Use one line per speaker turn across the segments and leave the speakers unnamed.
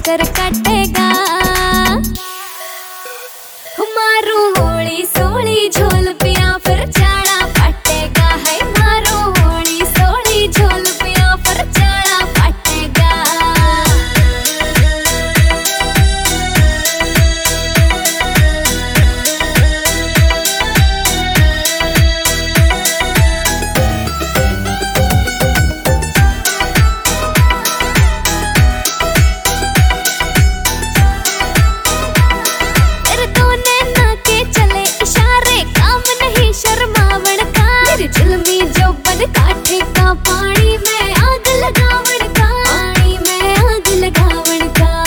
Cooker काटेगा। मारू होली सोली झोल पिया फिर चाड़ा फटेगा है। मारू होली सोली झोल पिया फिर चाड़ा फटेगा। झुलमी जो बन काठे का पानी में आग लगावण का। पानी में आग लगावण का।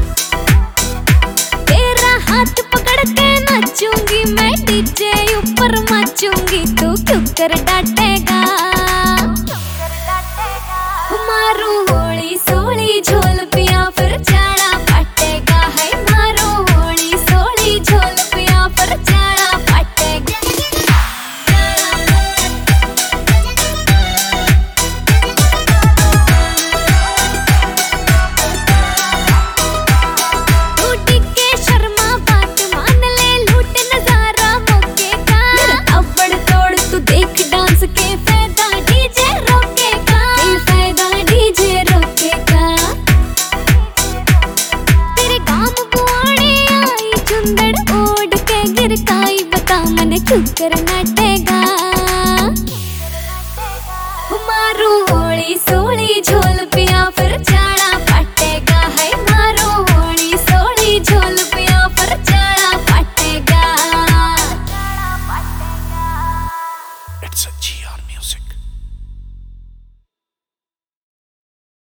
तेरा हाथ पकड़ के नाचूंगी मैं डीजे ऊपर नाचूंगी तू क्यों कर डांटेगा। मारू होली सोली झोल पिया फिर चाड़ा फटेगा है। मारू होली सोली झोल पिया फिर चाड़ा फटेगा। कुकर नाटेगा। मारू होली सोली झोल पिया फिर चाड़ा फटेगा है। मारू होली सोली झोल पिया फिर चाड़ा फटेगा।
It's a G on